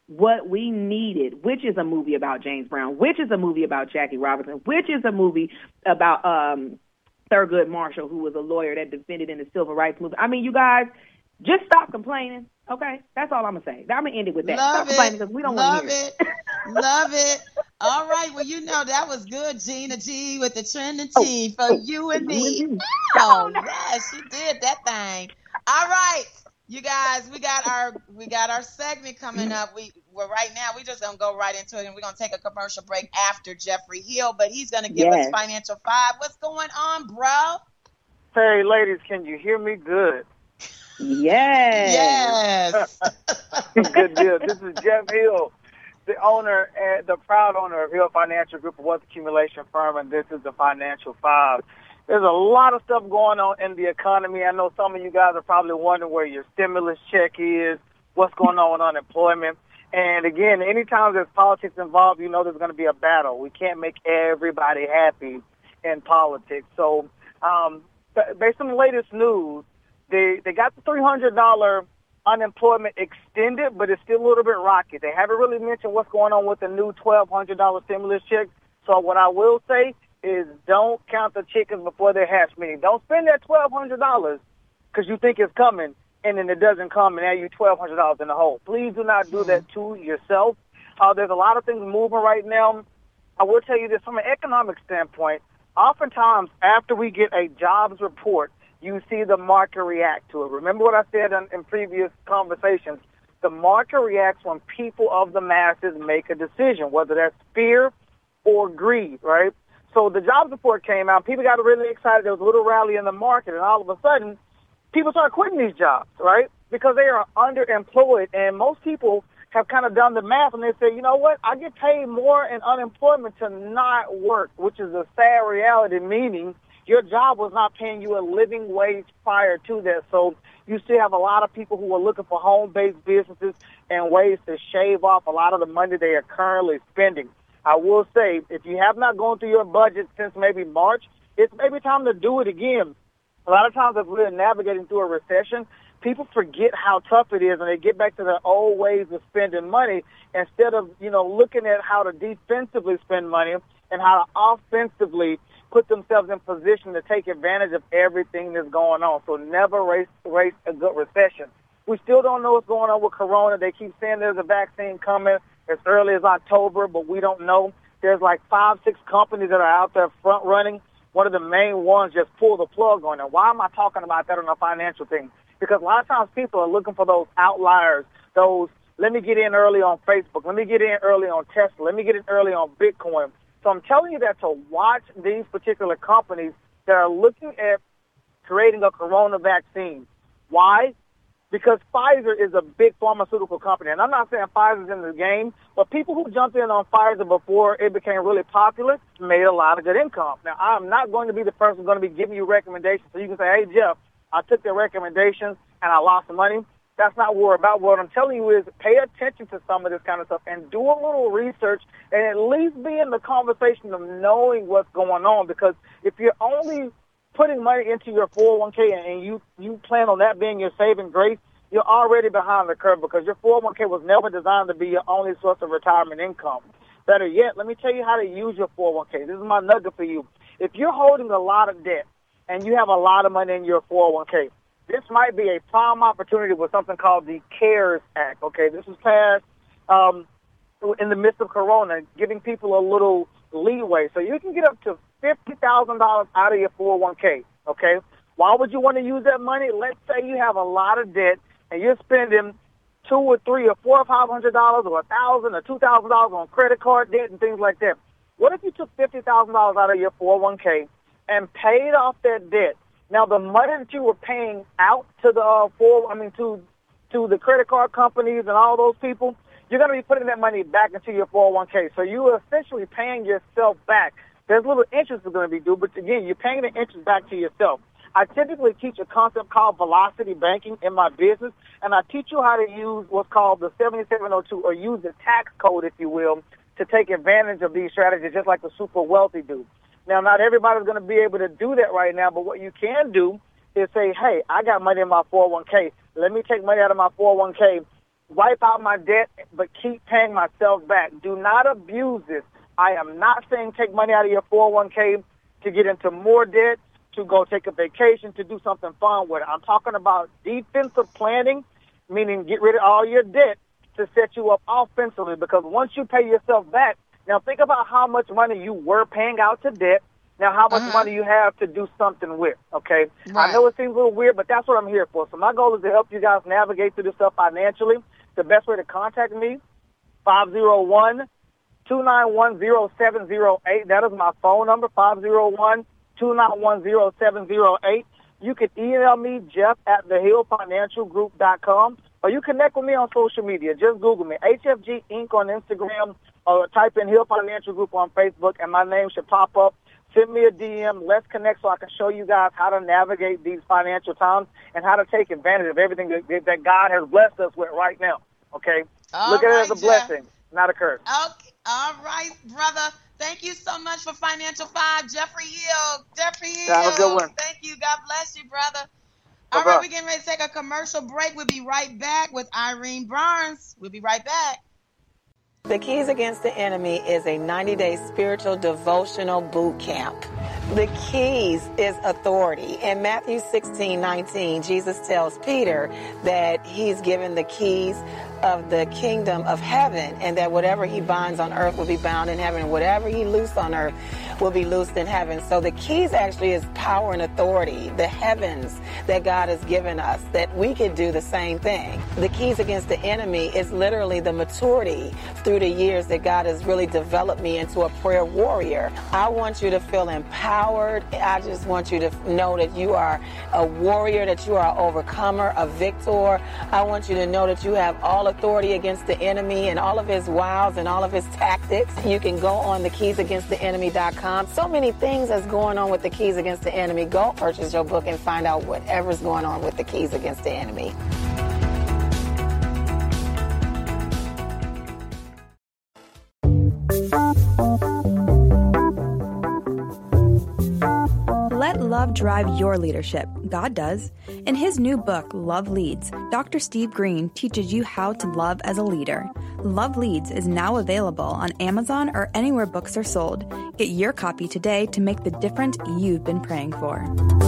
what we needed, which is a movie about James Brown, which is a movie about Jackie Robinson, which is a movie about um, Thurgood Marshall, who was a lawyer that defended in the civil rights movement. I mean, you guys, just stop complaining, okay? That's all I'm going to say. I'm going to end it with that. Love stop complaining because we don't want to hear it. Love it. All right. Well, you know, that was good, Gina G, with the trending oh, tea for oh, you and me. you and me. Oh, yes, she did that thing. All right. You guys, we got our we got our segment coming up. We well, right now we just gonna go right into it, and we're gonna take a commercial break after Jeffrey Hill, but he's gonna give yes. us Financial Five. What's going on, bro? Hey, ladies, can you hear me good? Yes. Yes. Good deal. This is Jeff Hill, the owner, and the proud owner of Hill Financial Group, a wealth accumulation firm, and this is the Financial Five. There's a lot of stuff going on in the economy. I know some of you guys are probably wondering where your stimulus check is, what's going on with unemployment. And again, anytime there's politics involved, you know there's going to be a battle. We can't make everybody happy in politics. So um, based on the latest news, they, they got the three hundred dollars unemployment extended, but it's still a little bit rocky. They haven't really mentioned what's going on with the new twelve hundred dollars stimulus check. So what I will say is don't count the chickens before they're hatched, meaning don't spend that twelve hundred dollars because you think it's coming and then it doesn't come and now you're twelve hundred dollars in the hole. Please do not do that to yourself. Uh, there's a lot of things moving right now. I will tell you this from an economic standpoint. Oftentimes, after we get a jobs report, you see the market react to it. Remember what I said in, in previous conversations. The market reacts when people of the masses make a decision, whether that's fear or greed, right? So the jobs report came out. People got really excited. There was a little rally in the market, and all of a sudden, people started quitting these jobs, right? Because they are underemployed, and most people have kind of done the math, and they say, you know what? I get paid more in unemployment to not work, which is a sad reality, meaning your job was not paying you a living wage prior to that. So you still have a lot of people who are looking for home-based businesses and ways to shave off a lot of the money they are currently spending. I will say, if you have not gone through your budget since maybe March, it's maybe time to do it again. A lot of times if we're navigating through a recession, people forget how tough it is, and they get back to their old ways of spending money instead of, you know, looking at how to defensively spend money and how to offensively put themselves in position to take advantage of everything that's going on. So never race, race a good recession. We still don't know what's going on with Corona. They keep saying there's a vaccine coming as early as October, but we don't know. There's like five, six companies that are out there front running. One of the main ones just pulled the plug on it. Why am I talking about that on a financial thing? Because a lot of times people are looking for those outliers, those, let me get in early on Facebook, let me get in early on Tesla, let me get in early on Bitcoin. So I'm telling you that to watch these particular companies that are looking at creating a corona vaccine. Why? Because Pfizer is a big pharmaceutical company. And I'm not saying Pfizer's in the game, but people who jumped in on Pfizer before it became really popular made a lot of good income. Now, I'm not going to be the person going to be giving you recommendations so you can say, hey, Jeff, I took their recommendations and I lost some money. That's not what we're about. What I'm telling you is pay attention to some of this kind of stuff and do a little research and at least be in the conversation of knowing what's going on. Because if you're only putting money into your four oh one k and you, you plan on that being your saving grace, you're already behind the curve because your four oh one k was never designed to be your only source of retirement income. Better yet, let me tell you how to use your four oh one k. This is my nugget for you. If you're holding a lot of debt and you have a lot of money in your four oh one k, this might be a prime opportunity with something called the CARES Act. Okay, this was passed um, in the midst of Corona, giving people a little leeway. So you can get up to fifty thousand dollars out of your four oh one k, okay? Why would you want to use that money? Let's say you have a lot of debt and you're spending two or three or four or five hundred dollars or a thousand or two thousand dollars on credit card debt and things like that. What if you took fifty thousand dollars out of your four oh one k and paid off that debt? Now, the money that you were paying out to the uh, four, I mean, to to the credit card companies and all those people, you're going to be putting that money back into your four oh one k. So you are essentially paying yourself back. There's a little interest that's going to be due, but again, you're paying the interest back to yourself. I typically teach a concept called velocity banking in my business, and I teach you how to use what's called the seventy-seven oh two, or use the tax code, if you will, to take advantage of these strategies, just like the super wealthy do. Now, not everybody's going to be able to do that right now, but what you can do is say, hey, I got money in my four oh one k. Let me take money out of my four oh one k, wipe out my debt, but keep paying myself back. Do not abuse this. I am not saying take money out of your four oh one k to get into more debt, to go take a vacation, to do something fun with it. I'm talking about defensive planning, meaning get rid of all your debt to set you up offensively, because once you pay yourself back, now think about how much money you were paying out to debt, now how much uh-huh. money you have to do something with, okay? Right. I know it seems a little weird, but that's what I'm here for. So my goal is to help you guys navigate through this stuff financially. The best way to contact me, five oh one, two nine one, oh seven oh eight. That is my phone number, five oh one, two nine one, oh seven oh eight. You can email me, Jeff at the hill financial group dot com, or you connect with me on social media. Just Google me, H F G Incorporated on Instagram, or type in Hill Financial Group on Facebook, and my name should pop up. Send me a D M. Let's connect so I can show you guys how to navigate these financial times and how to take advantage of everything that, that God has blessed us with right now, okay? All Look at right, it as a Jeff. blessing, not a curse. Okay. All right, brother. Thank you so much for Financial Five, Jeffrey Hill. Jeffrey Hill. Have a good one. Thank you. God bless you, brother. All Bye-bye. right, we're getting ready to take a commercial break. We'll be right back with Irene Barnes. We'll be right back. The Keys Against the Enemy is a ninety-day spiritual devotional boot camp. The keys is authority. In Matthew sixteen nineteen, Jesus tells Peter that he's given the keys of the kingdom of heaven, and that whatever he binds on earth will be bound in heaven, and whatever he loosed on earth will be loosed in heaven. So the keys actually is power and authority, the heavens that God has given us, that we could do the same thing. The keys against the enemy is literally the maturity through the years that God has really developed me into a prayer warrior. I want you to feel empowered. I just want you to know that you are a warrior, that you are an overcomer, a victor. I want you to know that you have all authority against the enemy and all of his wiles and all of his tactics. You can go on the keys against the enemy dot com. So many things that's going on with the Keys Against the Enemy. Go purchase your book and find out whatever's going on with the Keys Against the Enemy. Let love drive your leadership. God does. In his new book, Love Leads, Doctor Steve Green teaches you how to love as a leader. Love Leads is now available on Amazon or anywhere books are sold. Get your copy today to make the difference you've been praying for.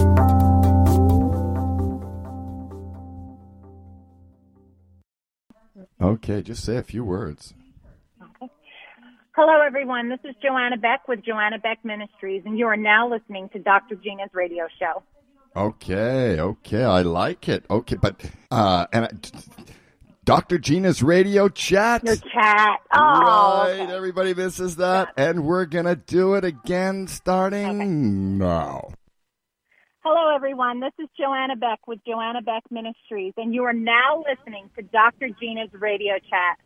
Okay, just say a few words. Hello, everyone. This is Joanna Beck with Joanna Beck Ministries, and you are now listening to Doctor Gina's radio show. Okay, okay, I like it. Okay, but uh, and I, Doctor Gina's radio chat. Your chat. Oh, right. Okay. Everybody misses that, yeah. And we're gonna do it again starting okay. now. Hello, everyone. This is Joanna Beck with Joanna Beck Ministries, and you are now listening to Doctor Gina's radio chat.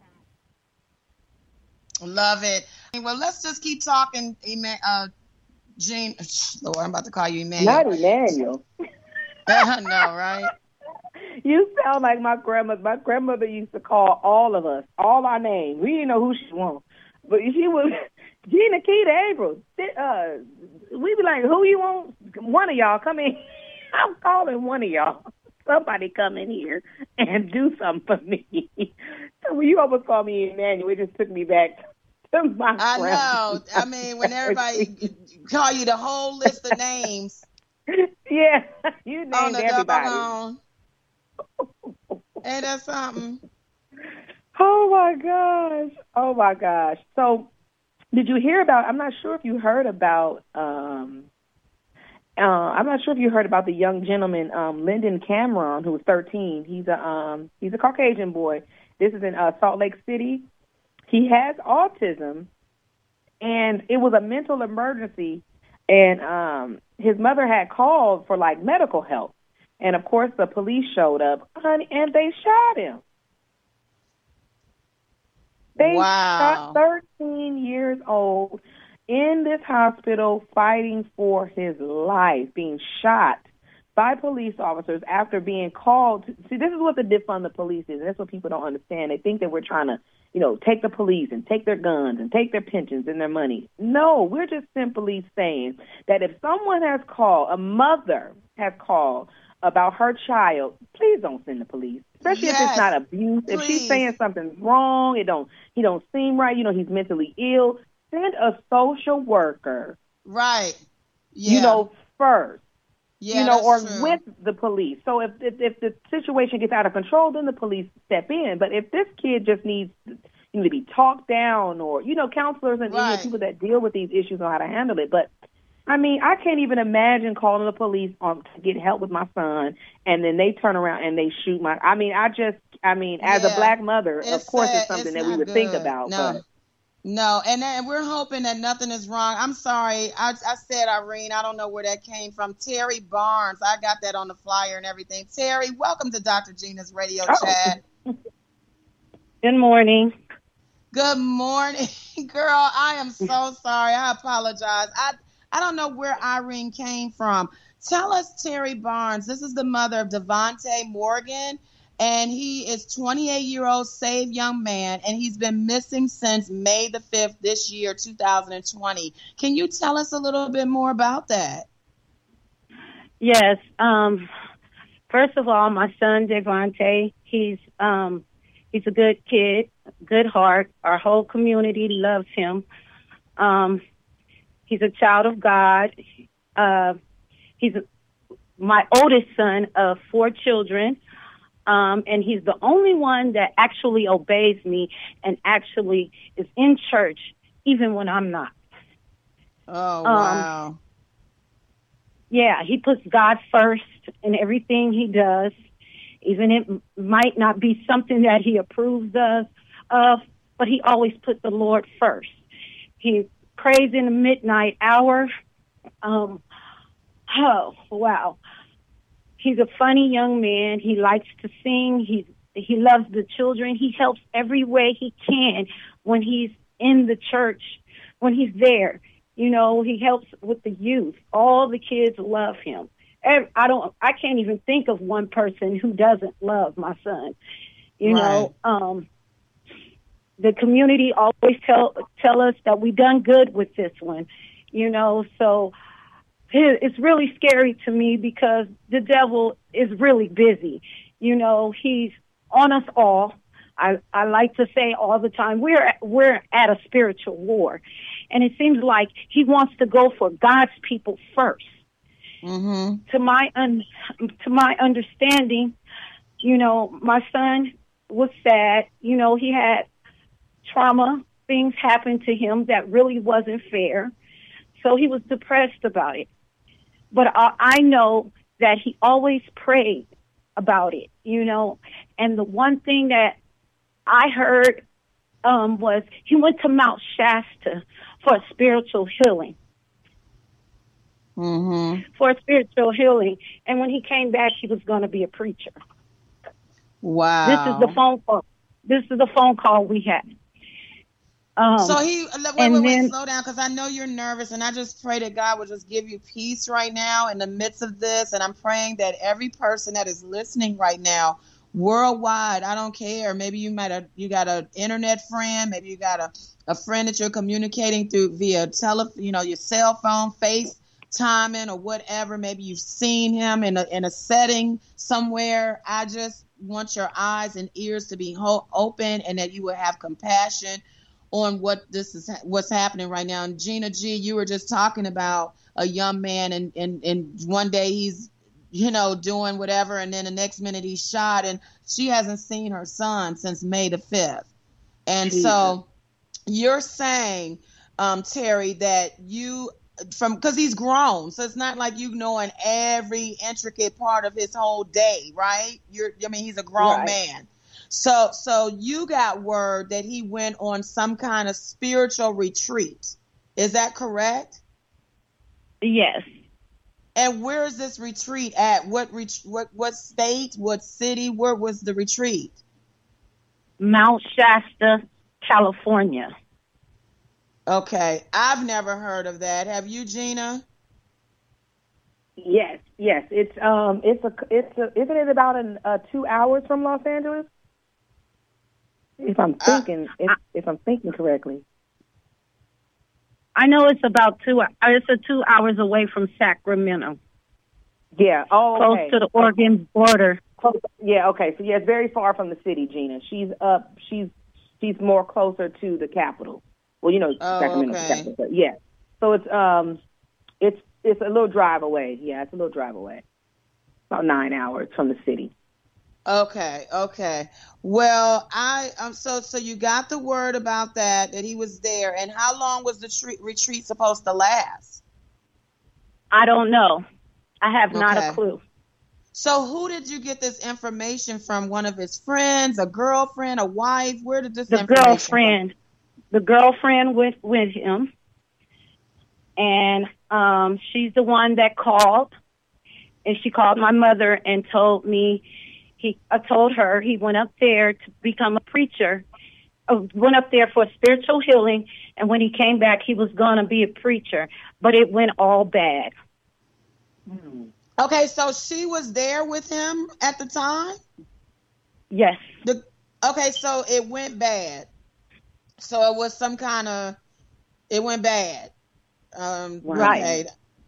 Love it. Well, let's just keep talking, uh, Gene. Lord, I'm about to call you Emmanuel. Not Emmanuel. I know, right? You sound like my grandmother. My grandmother used to call all of us, all our names. We didn't know who she was, but she was Gina Keita April. Uh, we be like, who you want? One of y'all come in. I'm calling one of y'all. Somebody come in here and do something for me. So when you almost called me Emmanuel, it just took me back to my I grandma. know. I mean, when everybody call you the whole list of names. Yeah, you named on the everybody. Ain't that something? Oh, my gosh. Oh, my gosh. So did you hear about, I'm not sure if you heard about, um, uh, I'm not sure if you heard about the young gentleman, um, Lyndon Cameron, who was thirteen. He's a, um, he's a Caucasian boy. This is in uh, Salt Lake City. He has autism, and it was a mental emergency, and um, his mother had called for, like, medical help. And, of course, the police showed up, honey, and they shot him. They wow. shot thirteen years old in this hospital fighting for his life, being shot by police officers after being called. To, see, this is what the defund the police is. And that's what people don't understand. They think that we're trying to, you know, take the police and take their guns and take their pensions and their money. No, we're just simply saying that if someone has called, a mother has called about her child, please don't send the police. especially Yes. if it's not abuse. If she's Please. saying something's wrong, it don't he don't seem right. You know, he's mentally ill. Send a social worker. Right. Yeah. You know, first. yeah, you know, that's or true. with the police. So if, if if the situation gets out of control, then the police step in. But if this kid just needs you know, to be talked down, or you know, counselors and you know, Right. people that deal with these issues know how to handle it. But I mean, I can't even imagine calling the police on to get help with my son, and then they turn around and they shoot my. I mean, I just, I mean, as Yeah. a black mother, It's of course, sad. it's something It's that we not would think good. about. No. But No, and, and we're hoping that nothing is wrong. I'm sorry. I, I said Irene. I don't know where that came from. Terry Barnes. I got that on the flyer and everything. Terry, welcome to Doctor Gina's Radio Oh. Chat. Good morning. Good morning, girl. I am so sorry. I apologize. I I don't know where Irene came from. Tell us, Terry Barnes. This is the mother of Devontae Morgan, and he is twenty-eight-year-old saved young man, and he's been missing since May the fifth this year, two thousand twenty. Can you tell us a little bit more about that? Yes. Um, first of all, my son Devontae, he's um, he's a good kid, good heart. Our whole community loves him. Um, he's a child of God. Uh, he's a, my oldest son of four children. Um, and he's the only one that actually obeys me and actually is in church, even when I'm not. Oh, Um, wow. Yeah, he puts God first in everything he does, even it m- might not be something that he approves of, of, but he always puts the Lord first. He prays in the midnight hour. Um, oh, wow. He's a funny young man. He likes to sing. He he loves the children. He helps every way he can when he's in the church, when he's there. You know, he helps with the youth. All the kids love him. And I don't. I can't even think of one person who doesn't love my son. You Right. know, um, the community always tell tell us that we done good with this one. You know, so. It's really scary to me because the devil is really busy. You know, he's on us all. I, I like to say all the time, we're, we're at a spiritual war. And it seems like he wants to go for God's people first. Mm-hmm. To my un, to my understanding, you know, my son was sad. You know, he had trauma. Things happened to him that really wasn't fair. So he was depressed about it. But I, I know that he always prayed about it, you know. And the one thing that I heard um, was he went to Mount Shasta for a spiritual healing. Mm-hmm. For a spiritual healing. And when he came back, he was going to be a preacher. Wow. This is the phone call. This is the phone call we had. Um, So he, wait, wait, and wait, then- slow down, because I know you're nervous, and I just pray that God will just give you peace right now in the midst of this, and I'm praying that every person that is listening right now, worldwide, I don't care, maybe you might have, you got an internet friend, maybe you got a, a friend that you're communicating through via tele, you know, your cell phone, FaceTiming or whatever, maybe you've seen him in a, in a setting somewhere. I just want your eyes and ears to be ho- open, and that you will have compassion on what this is, what's happening right now. And Gina G, you were just talking about a young man, and, and, and one day he's, you know, doing whatever, and then the next minute he's shot, and she hasn't seen her son since May the fifth. And Jesus. so you're saying, um, Terry, that you, from, because he's grown, so it's not like you knowing every intricate part of his whole day, right? You're, I mean, he's a grown Right. man. So, so you got word that he went on some kind of spiritual retreat. Is that correct? Yes. And where is this retreat at? What ret- what what state? What city? Where was the retreat? Mount Shasta, California. Okay, I've never heard of that. Have you, Gina? yes, yes, it's um, it's a, it's a, isn't it about an, uh, two hours from Los Angeles? If I'm thinking, if, if I'm thinking correctly. I know it's about two. It's a two hours away from Sacramento, Yeah. Oh, close okay. to the Oregon border. Close, yeah, okay. So, yeah, it's very far from the city, Gina. She's up, she's she's more closer to the capital. Well, you know, Oh, Sacramento's okay. the capital, but yeah. So it's um, it's it's a little drive away. Yeah, it's a little drive away. About nine hours from the city. Okay, okay. Well, I um so so you got the word about that that he was there, and how long was the tre- retreat supposed to last? I don't know. I have not Okay. a clue. So who did you get this information from? One of his friends, a girlfriend, a wife? Where did this The information girlfriend, the girlfriend went with him, and um, she's the one that called, and she called my mother and told me he. I told her he went up there to become a preacher, uh, went up there for spiritual healing, and when he came back, he was going to be a preacher, but it went all bad. from? Okay, so she was there with him at the time? Yes. The, okay, so it went bad. So it was some kind of, it went bad. Um, Right. okay.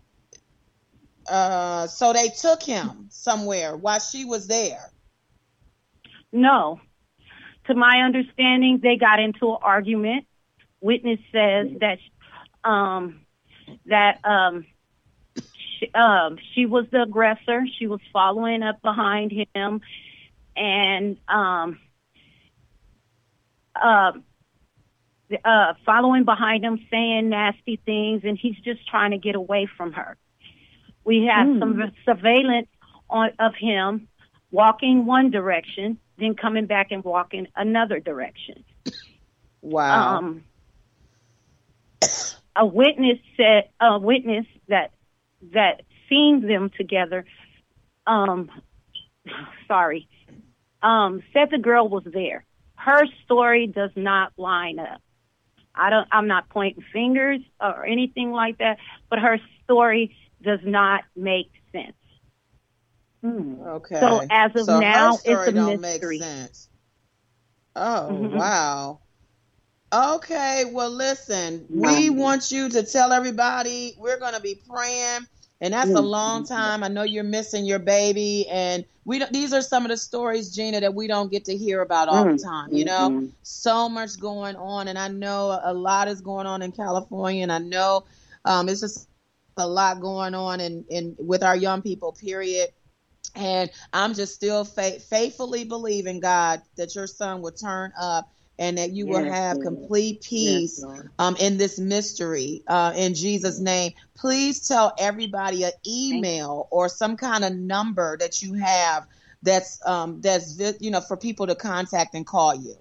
Uh, so they took him somewhere while she was there. No. To my understanding, they got into an argument. Witness says that um, that um, she, um, she was the aggressor. She was following up behind him and um, uh, uh, following behind him, saying nasty things, and he's just trying to get away from her. We have Mm. some surveillance on, of him walking one direction, then coming back and walking another direction. Wow. Um, a witness said, a witness that that seen them together, um, sorry, um, said the girl was there. Her story does not line up. I don't. I'm not pointing fingers or anything like that, but her story does not make sense. Okay. So as of So her now, story it's a don't mystery. make sense. Oh, Mhm. wow. Okay, well, listen, we want you to tell everybody we're going to be praying, and that's a long time. I know you're missing your baby, and we don't, these are some of the stories, Gina, that we don't get to hear about all the time, you know? Mhm. So much going on, and I know a lot is going on in California, and I know um, it's just a lot going on in, in with our young people, period. And I'm just still fa- faithfully believing, God, that your son will turn up and that you will Yes, have Lord. complete peace Yes, Lord. um, in this mystery. Uh, in Jesus' name, please tell everybody an email or some kind of number that you have that's um, that's vi- you know for people to contact and call you.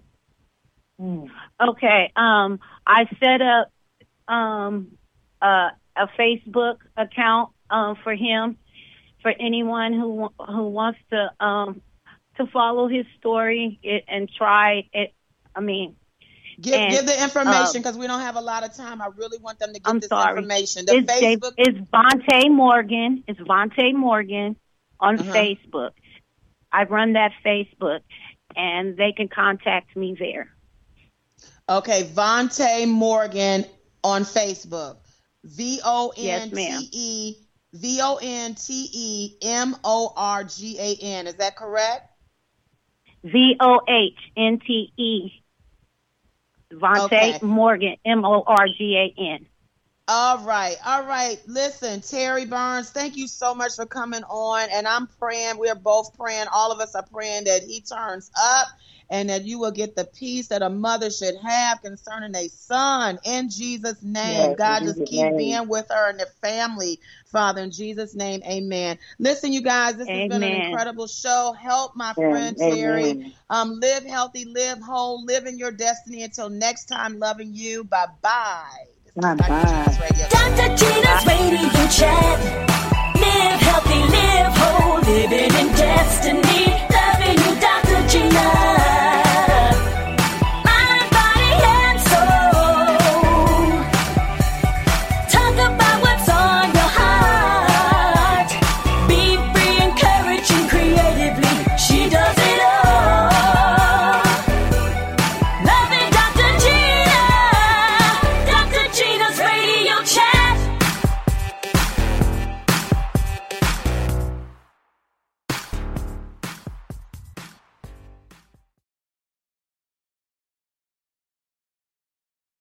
Okay. Um, I set up um, uh, a Facebook account um, for him, for anyone who wa- who wants to um, to follow his story it, and try it. I mean, Give and, give the information um, because we don't have a lot of time. I really want them to get I'm this sorry. information. The It's J- Facebook. it's Vontae Morgan. It's Vontae Morgan on Uh-huh. Facebook. I run that Facebook, and they can contact me there. Okay, Vontae Morgan on Facebook. V O N T E V O N T E M O R G A N. Is that correct? V O H N T E. Vontae Okay. Morgan, M O R G A N. All right. All right. Listen, Terry Burns, thank you so much for coming on. And I'm praying, we're both praying, all of us are praying that he turns up and that you will get the peace that a mother should have concerning a son in Jesus' name. Yes, God, in just Jesus' keep name. being with her and the family, Father, in Jesus' name. Amen. Listen, you guys, this has been an Amen. incredible show. Help my Amen. friend Terry. Amen. Um, live healthy, live whole, live in your destiny. Until next time, loving you. Bye-bye. Bye-bye. Doctor Gina's Radio Chat. Live healthy, live whole, living in destiny.